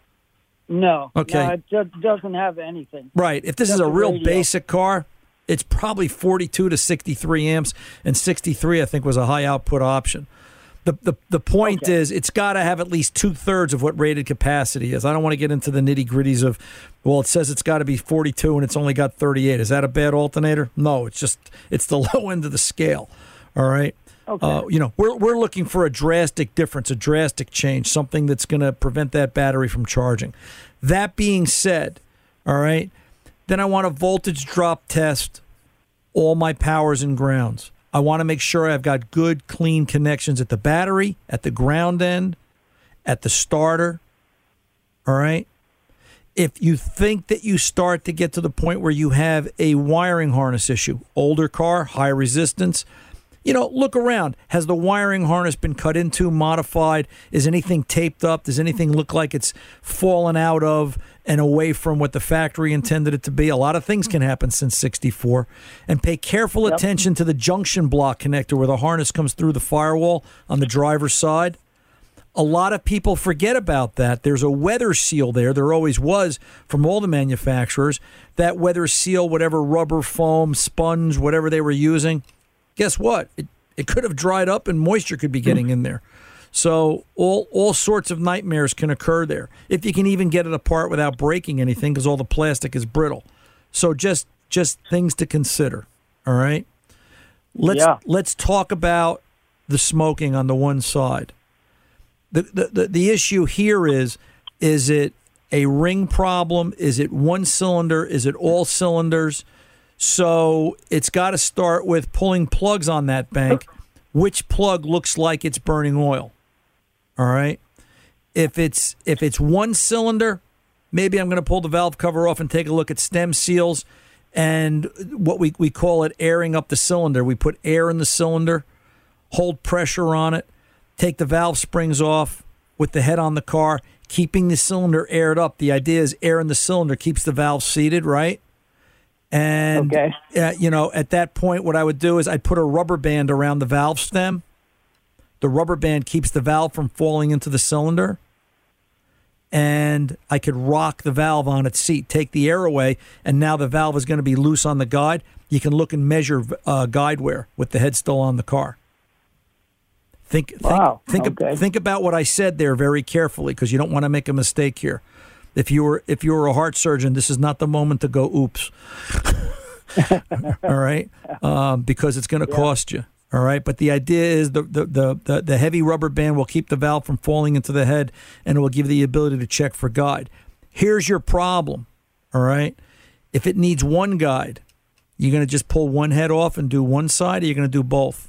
No. Okay. No, it do- doesn't have anything. Right. If this is Just a the real radio. basic car, it's probably forty-two to sixty-three amps, and sixty-three, I think, was a high output option. The the, the point Okay. is, it's got to have at least two-thirds of what rated capacity is. I don't want to get into the nitty-gritties of, well, it says it's got to be forty-two and it's only got thirty-eight. Is that a bad alternator? No, it's just, it's the low end of the scale. All right? Okay. Uh, you know, we're we're looking for a drastic difference, a drastic change, something that's going to prevent that battery from charging. That being said, all right, then I want a voltage drop test all my powers and grounds. I want to make sure I've got good, clean connections at the battery, at the ground end, at the starter. All right? If you think that you start to get to the point where you have a wiring harness issue, older car, high resistance, you know, look around. Has the wiring harness been cut into, modified? Is anything taped up? Does anything look like it's fallen out of and away from what the factory intended it to be? A lot of things can happen since sixty-four. And pay careful Yep. attention to the junction block connector where the harness comes through the firewall on the driver's side. A lot of people forget about that. There's a weather seal there. There always was from all the manufacturers. That weather seal, whatever rubber, foam, sponge, whatever they were using, guess what? It it could have dried up and moisture could be getting in there. So all all sorts of nightmares can occur there. If you can even get it apart without breaking anything, because all the plastic is brittle. So just just things to consider. All right. Let's Yeah. let's talk about the smoking on the one side. The, the the the issue here is is it a ring problem? Is it one cylinder? Is it all cylinders? So it's got to start with pulling plugs on that bank. Which plug looks like it's burning oil? All right. If it's if it's one cylinder, maybe I'm going to pull the valve cover off and take a look at stem seals and what we, we call it airing up the cylinder. We put air in the cylinder, hold pressure on it, take the valve springs off with the head on the car, keeping the cylinder aired up. The idea is air in the cylinder keeps the valve seated, right? And, Okay. uh, you know, at that point, what I would do is I'd put a rubber band around the valve stem. The rubber band keeps the valve from falling into the cylinder. And I could rock the valve on its seat, take the air away, and now the valve is going to be loose on the guide. You can look and measure uh, guide wear with the head still on the car. Think, think, Wow, think, okay. think about what I said there very carefully, because you don't want to make a mistake here. If you were if you were a heart surgeon, this is not the moment to go oops. All right, um, because it's going to cost you. All right, but the idea is the, the the the the heavy rubber band will keep the valve from falling into the head, and it will give you the ability to check for guide. Here's your problem. All right, if it needs one guide, you're going to just pull one head off and do one side, or you're going to do both.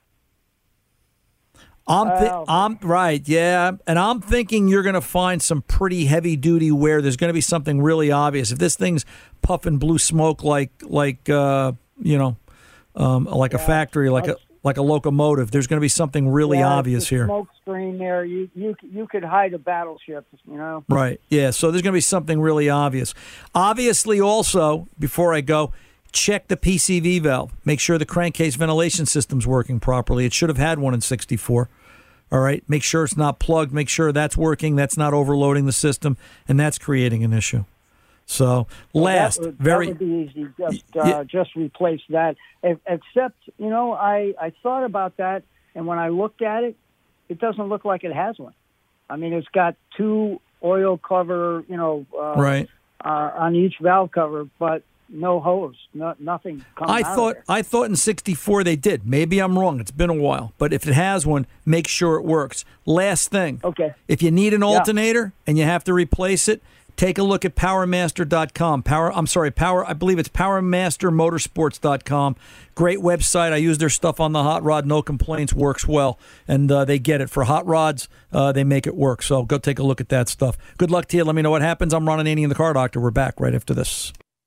I'm, th- Well, I'm right, yeah, and I'm thinking you're going to find some pretty heavy duty wear. There's going to be something really obvious. If this thing's puffing blue smoke like like uh, you know, um, like a factory, like a like a locomotive, there's going to be something really Yeah, obvious it's the here. Smoke screen there. You you you could hide a battleship. You know. Right. Yeah. So there's going to be something really obvious. Obviously, also, before I go, check the P C V valve. Make sure the crankcase ventilation system's working properly. It should have had one in sixty-four. All right. Make sure it's not plugged. Make sure that's working. That's not overloading the system, and that's creating an issue. So Well, last, that would, very that would be easy. Just uh, Yeah. just replace that. If, except, you know, I I thought about that, and when I looked at it, it doesn't look like it has one. I mean, it's got two oil cover, you know, uh, right. uh, on each valve cover, but no hose, no, nothing. Coming I out thought of I thought in sixty-four they did. Maybe I'm wrong. It's been a while, but if it has one, make sure it works. Last thing. Okay. If you need an Yeah. alternator and you have to replace it, take a look at power master dot com. Power I'm sorry, Power I believe it's power master motorsports dot com. Great website. I use their stuff on the hot rod, no complaints, works well. And uh, they get it. For hot rods, uh, they make it work. So go take a look at that stuff. Good luck to you. Let me know what happens. I'm Ron Ananian, the Car Doctor. We're back right after this.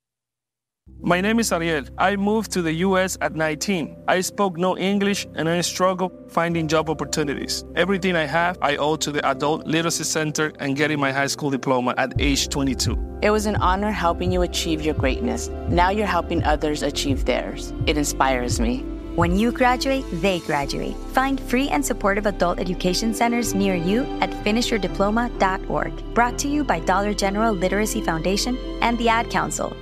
My name is Ariel. I moved to the U S at nineteen. I spoke no English and I struggled finding job opportunities. Everything I have, I owe to the Adult Literacy Center and getting my high school diploma at age twenty-two. It was an honor helping you achieve your greatness. Now you're helping others achieve theirs. It inspires me. When you graduate, they graduate. Find free and supportive adult education centers near you at finish your diploma dot org. Brought to you by Dollar General Literacy Foundation and the Ad Council.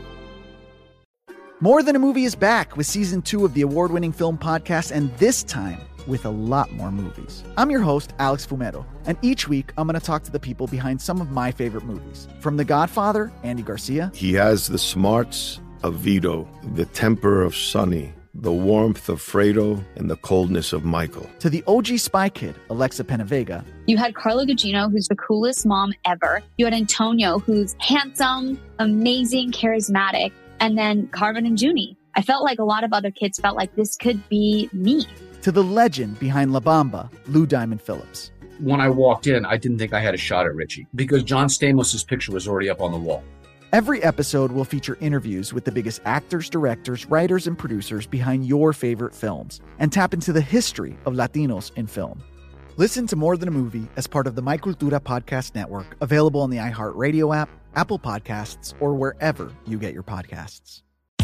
More Than a Movie is back with season two of the award-winning film podcast, and this time with a lot more movies. I'm your host, Alex Fumero, and each week I'm going to talk to the people behind some of my favorite movies. From The Godfather, Andy Garcia. He has the smarts of Vito, the temper of Sonny, the warmth of Fredo, and the coldness of Michael. To the O G Spy Kid, Alexa Penavega. You had Carla Gugino, who's the coolest mom ever. You had Antonio, who's handsome, amazing, charismatic. And then Carmen and Junie. I felt like a lot of other kids felt like this could be me. To the legend behind La Bamba, Lou Diamond Phillips. When I walked in, I didn't think I had a shot at Richie because John Stamos' picture was already up on the wall. Every episode will feature interviews with the biggest actors, directors, writers, and producers behind your favorite films and tap into the history of Latinos in film. Listen to More Than a Movie as part of the My Cultura podcast network, available on the iHeartRadio app, Apple Podcasts, or wherever you get your podcasts.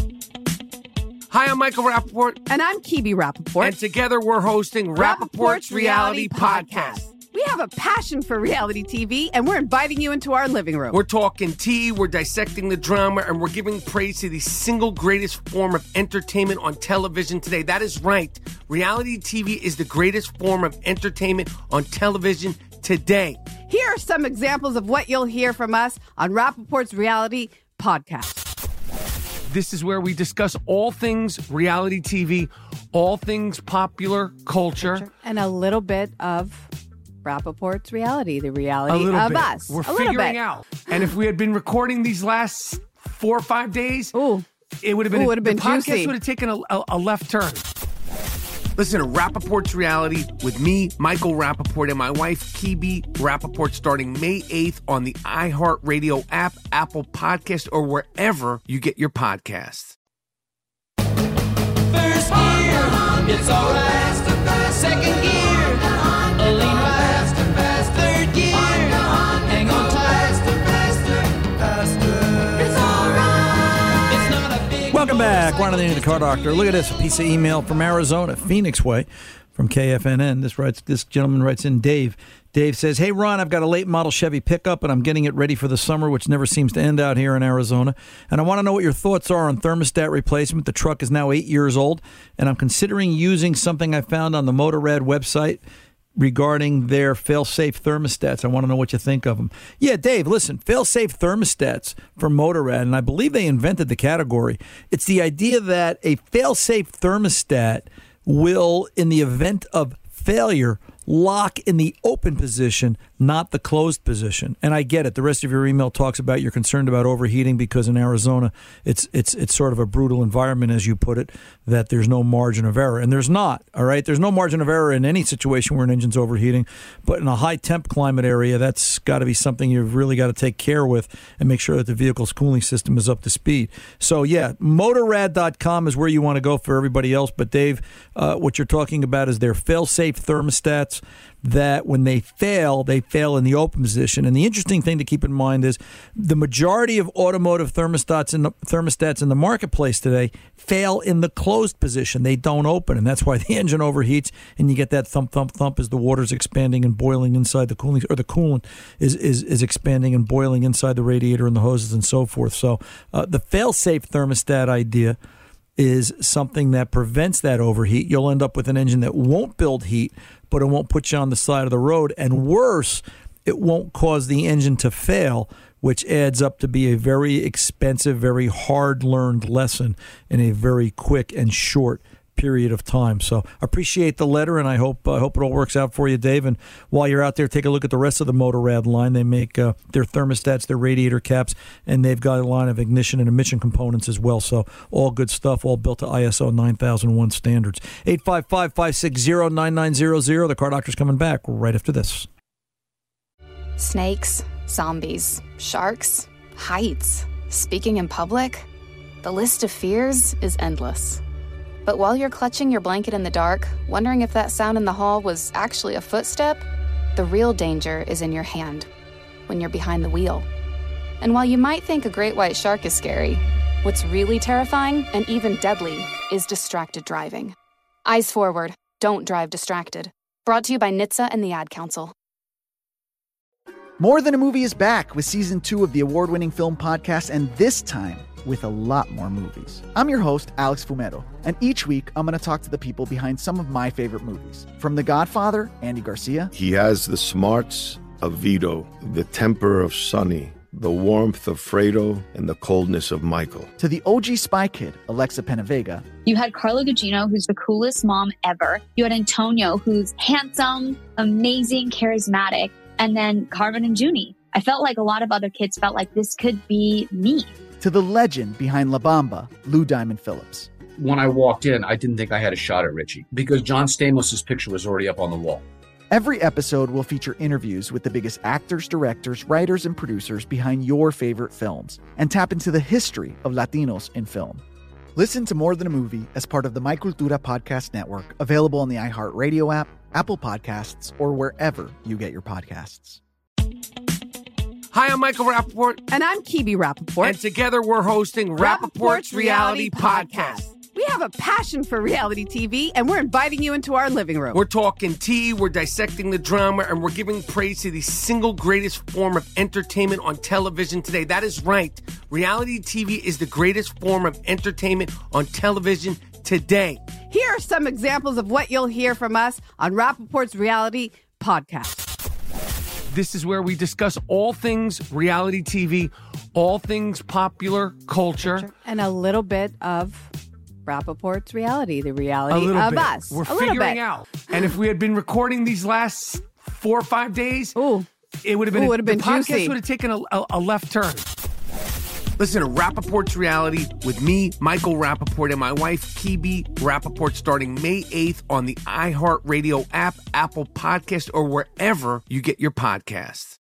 Hi, I'm Michael Rappaport. And I'm Kibi Rappaport. And together we're hosting Rappaport's Reality Podcast. We have a passion for reality T V, and we're inviting you into our living room. We're talking tea, we're dissecting the drama, and we're giving praise to the single greatest form of entertainment on television today. That is right. Reality T V is the greatest form of entertainment on television today. Here are some examples of what you'll hear from us on Rappaport's Reality Podcast. This is where we discuss all things reality T V, all things popular culture. And a little bit of Rappaport's reality, the reality A little of bit. us. We're a little figuring bit. out. And if we had been recording these last four or five days, Ooh. it would have been, Ooh, would have been the podcast juicy. would have taken a, a, a left turn. Listen to Rappaport's Reality with me, Michael Rappaport, and my wife, Kibi Rappaport, starting May eighth on the iHeartRadio app, Apple Podcast, or wherever you get your podcasts. First gear, it's all right. Second gear, a lean right. Third gear, hang on tight. It's all right. It's not a big Welcome back. Ron and the Car Doctor. Look at this. A piece of email from Arizona, Phoenix Way, from K F N N. This writes. This gentleman writes in, Dave. Dave says, hey, Ron, I've got a late model Chevy pickup, and I'm getting it ready for the summer, which never seems to end out here in Arizona. And I want to know what your thoughts are on thermostat replacement. The truck is now eight years old, and I'm considering using something I found on the Motorrad website regarding their fail-safe thermostats. I want to know what you think of them. Yeah, Dave, listen, fail-safe thermostats from Motorrad, and I believe they invented the category. It's the idea that a fail-safe thermostat will, in the event of failure, lock in the open position, not the closed position. And I get it. The rest of your email talks about you're concerned about overheating because in Arizona it's it's it's sort of a brutal environment, as you put it, that there's no margin of error. And there's not, all right? There's no margin of error in any situation where an engine's overheating. But in a high temp climate area, that's got to be something you've really got to take care with and make sure that the vehicle's cooling system is up to speed. So, yeah, motorrad dot com is where you want to go for everybody else. But, Dave, uh, what you're talking about is their fail-safe thermostats that when they fail, they fail in the open position. And the interesting thing to keep in mind is the majority of automotive thermostats in the, thermostats in the marketplace today fail in the closed position. They don't open, and that's why the engine overheats, and you get that thump, thump, thump as the water's expanding and boiling inside the cooling, or the coolant is, is, is expanding and boiling inside the radiator and the hoses and so forth. So uh, the fail-safe thermostat idea is something that prevents that overheat. You'll end up with an engine that won't build heat, but it won't put you on the side of the road. And worse, it won't cause the engine to fail, which adds up to be a very expensive, very hard-learned lesson in a very quick and short period of time. So appreciate the letter, and I hope I uh, hope it all works out for you, Dave. And while you're out there, take a look at the rest of the Motorrad line. They make uh, their thermostats, their radiator caps, and they've got a line of ignition and emission components as well. So all good stuff, all built to I S O nine thousand one standards. eight five five, five six zero, nine nine zero zero. The Car Doctor's coming back right after this. Snakes, zombies, sharks, heights. Speaking in public, the list of fears is endless. But while you're clutching your blanket in the dark, wondering if that sound in the hall was actually a footstep, the real danger is in your hand, when you're behind the wheel. And while you might think a great white shark is scary, what's really terrifying and even deadly is distracted driving. Eyes forward, don't drive distracted. Brought to you by N H T S A and the Ad Council. More Than a Movie is back with season two of the award-winning film podcast, and this time with a lot more movies. I'm your host, Alex Fumero, and each week I'm going to talk to the people behind some of my favorite movies. From The Godfather, Andy Garcia. He has the smarts of Vito, the temper of Sonny, the warmth of Fredo, and the coldness of Michael. To the O G Spy Kid, Alexa Penavega. You had Carla Gugino, who's the coolest mom ever. You had Antonio, who's handsome, amazing, charismatic. And then Carmen and Junie. I felt like a lot of other kids felt like this could be me. To the legend behind La Bamba, Lou Diamond Phillips. When I walked in, I didn't think I had a shot at Richie because John Stamos' picture was already up on the wall. Every episode will feature interviews with the biggest actors, directors, writers, and producers behind your favorite films and tap into the history of Latinos in film. Listen to More Than a Movie as part of the My Cultura Podcast Network, available on the iHeartRadio app, Apple Podcasts, or wherever you get your podcasts. Hi, I'm Michael Rappaport. And I'm Kibi Rappaport. And together we're hosting Rappaport's, Rappaport's Reality, Reality Podcast. Podcast. We have a passion for reality T V, and we're inviting you into our living room. We're talking tea, we're dissecting the drama, and we're giving praise to the single greatest form of entertainment on television today. That is right. Reality T V is the greatest form of entertainment on television today. Here are some examples of what you'll hear from us on Rappaport's Reality Podcast. This is where we discuss all things reality T V, all things popular culture. And a little bit of Rappaport's reality, the A reality little of bit. us. We're a little figuring bit. out. And if we had been recording these last four or five days, Ooh. it would have been, Ooh, would have been the podcast juicy. would have taken a, a, a left turn. Listen to Rappaport's Reality with me, Michael Rappaport, and my wife, Kibi Rappaport, starting May eighth on the iHeartRadio app, Apple Podcast, or wherever you get your podcasts.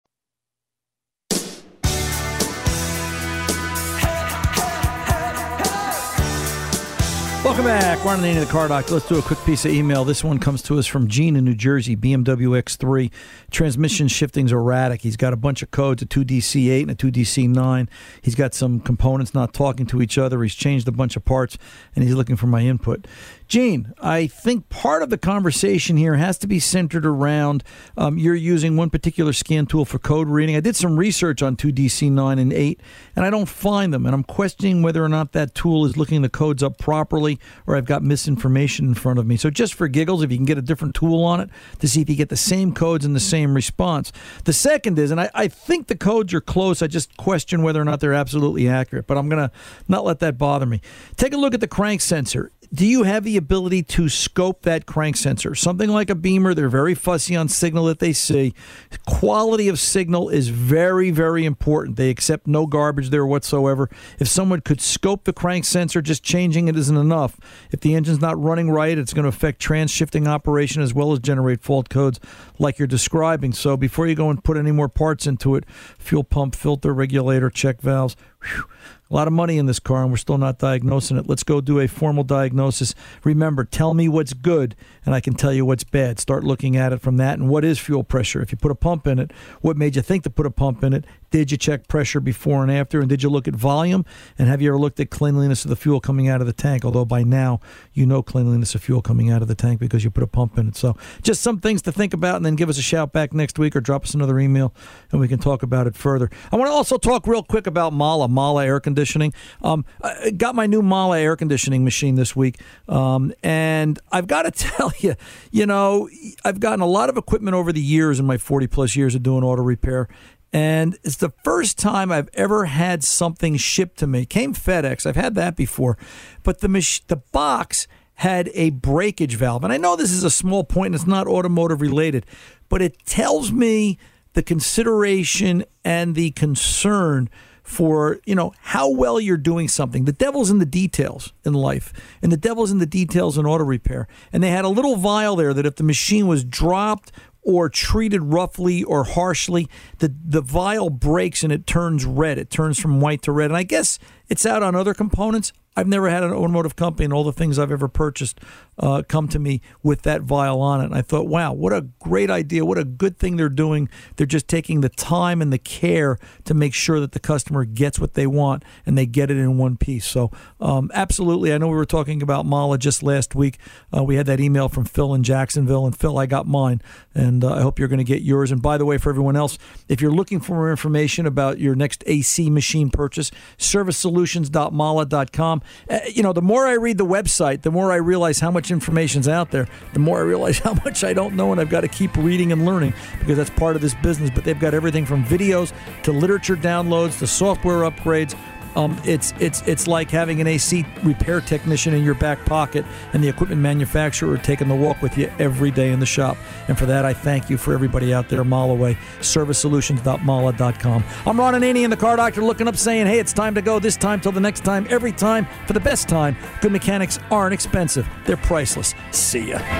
Welcome back. Ron and Annie, the Car Doctor. Let's do a quick piece of email. This one comes to us from Gene in New Jersey, B M W X three. Transmission shifting's erratic. He's got a bunch of codes, a two D C eight and a two D C nine. He's got some components not talking to each other. He's changed a bunch of parts, and he's looking for my input. Gene, I think part of the conversation here has to be centered around um, you're using one particular scan tool for code reading. I did some research on two D C nine and eight, and I don't find them, and I'm questioning whether or not that tool is looking the codes up properly or I've got misinformation in front of me. So just for giggles, if you can get a different tool on it to see if you get the same codes and the same response. The second is, and I, I think the codes are close, I just question whether or not they're absolutely accurate, but I'm going to not let that bother me. Take a look at the crank sensor. Do you have the ability to scope that crank sensor? Something like a Beamer, they're very fussy on signal that they see. Quality of signal is very, very important. They accept no garbage there whatsoever. If someone could scope the crank sensor, just changing it isn't enough. If the engine's not running right, it's going to affect trans-shifting operation as well as generate fault codes like you're describing. So before you go and put any more parts into it, fuel pump, filter, regulator, check valves, whew, a lot of money in this car, and we're still not diagnosing it. Let's go do a formal diagnosis. Remember, tell me what's good, and I can tell you what's bad. Start looking at it from that. And what is fuel pressure? If you put a pump in it, what made you think to put a pump in it? Did you check pressure before and after? And did you look at volume? And have you ever looked at cleanliness of the fuel coming out of the tank? Although by now, you know cleanliness of fuel coming out of the tank because you put a pump in it. So just some things to think about, and then give us a shout back next week or drop us another email, and we can talk about it further. I want to also talk real quick about Mala, Mala Air Conditioning. Um, I got my new Mala air conditioning machine this week, um, and I've got to tell you, you know, I've gotten a lot of equipment over the years in my forty-plus years of doing auto repair, and it's the first time I've ever had something shipped to me. It came FedEx. I've had that before, but the mach- the box had a breakage valve, and I know this is a small point and it's not automotive related, but it tells me the consideration and the concern for, you know, how well you're doing something. The devil's in the details in life, and the devil's in the details in auto repair. And they had a little vial there that if the machine was dropped or treated roughly or harshly, the, the vial breaks and it turns red. It turns from white to red. And I guess it's out on other components. I've never had an automotive company, and all the things I've ever purchased uh, come to me with that vial on it. And I thought, wow, what a great idea. What a good thing they're doing. They're just taking the time and the care to make sure that the customer gets what they want and they get it in one piece. So um, absolutely. I know we were talking about Mala just last week. Uh, we had that email from Phil in Jacksonville, and Phil, I got mine, and uh, I hope you're going to get yours. And by the way, for everyone else, if you're looking for more information about your next A C machine purchase, service solutions dot mala dot com. Uh, you know, the more I read the website, the more I realize how much information's out there. The more I realize how much I don't know, and I've got to keep reading and learning because that's part of this business. But they've got everything from videos to literature downloads to software upgrades. Um, it's it's it's like having an A C repair technician in your back pocket and the equipment manufacturer taking the walk with you every day in the shop. And for that, I thank you for everybody out there a mile away. service solutions dot mala dot com. I'm Ron Ananian and the Car Doctor, looking up saying, hey, it's time to go. This time till the next time, every time for the best time. Good mechanics aren't expensive. They're priceless. See ya.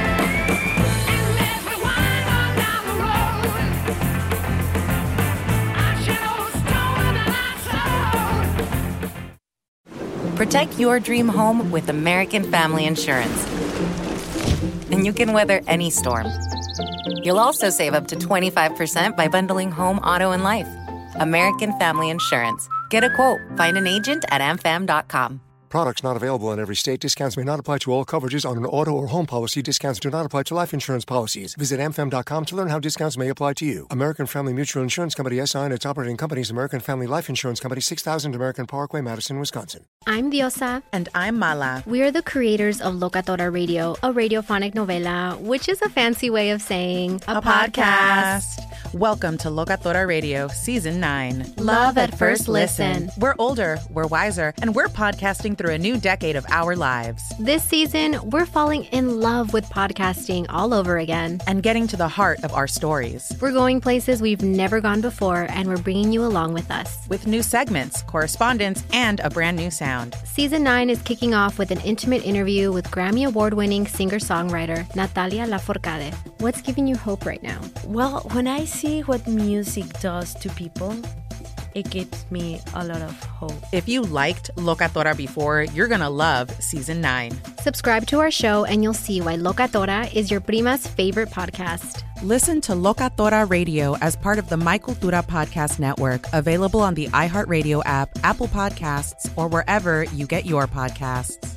Protect your dream home with American Family Insurance. And you can weather any storm. You'll also save up to twenty-five percent by bundling home, auto, and life. American Family Insurance. Get a quote. Find an agent at a m fam dot com. Products not available in every state. Discounts may not apply to all coverages on an auto or home policy. Discounts do not apply to life insurance policies. Visit am fam dot com to learn how discounts may apply to you. American Family Mutual Insurance Company S I and its operating companies, American Family Life Insurance Company, six thousand American Parkway, Madison, Wisconsin. I'm Diosa. And I'm Mala. We are the creators of Locatora Radio, a radiophonic novela, which is a fancy way of saying a, a podcast. podcast. Welcome to Locatora Radio, Season nine. Love at first listen. We're older, we're wiser, and we're podcasting through a new decade of our lives. This season, we're falling in love with podcasting all over again. And getting to the heart of our stories. We're going places we've never gone before, and we're bringing you along with us. With new segments, correspondence, and a brand new sound. Season nine is kicking off with an intimate interview with Grammy Award-winning singer-songwriter Natalia Lafourcade. What's giving you hope right now? Well, when I see what music does to people, it gives me a lot of hope. If you liked Locatora before, you're going to love Season nine. Subscribe to our show and you'll see why Locatora is your prima's favorite podcast. Listen to Locatora Radio as part of the My Cultura Podcast Network, available on the iHeartRadio app, Apple Podcasts, or wherever you get your podcasts.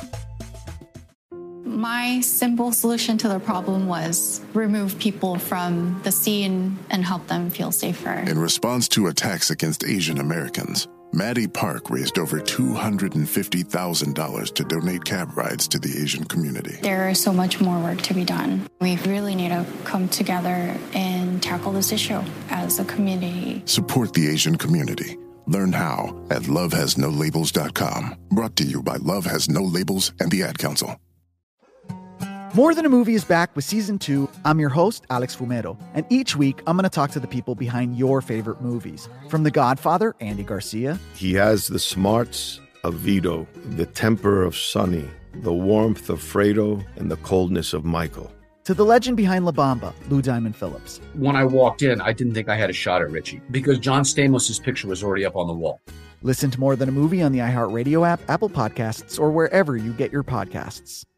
My simple solution to the problem was remove people from the scene and help them feel safer. In response to attacks against Asian Americans, Maddie Park raised over two hundred fifty thousand dollars to donate cab rides to the Asian community. There is so much more work to be done. We really need to come together and tackle this issue as a community. Support the Asian community. Learn how at love has no labels dot com. Brought to you by Love Has No Labels and the Ad Council. More Than a Movie is back with Season two. I'm your host, Alex Fumero, and each week I'm going to talk to the people behind your favorite movies. From The Godfather, Andy Garcia. He has the smarts of Vito, the temper of Sonny, the warmth of Fredo, and the coldness of Michael. To the legend behind La Bamba, Lou Diamond Phillips. When I walked in, I didn't think I had a shot at Richie because John Stamos' picture was already up on the wall. Listen to More Than a Movie on the iHeartRadio app, Apple Podcasts, or wherever you get your podcasts.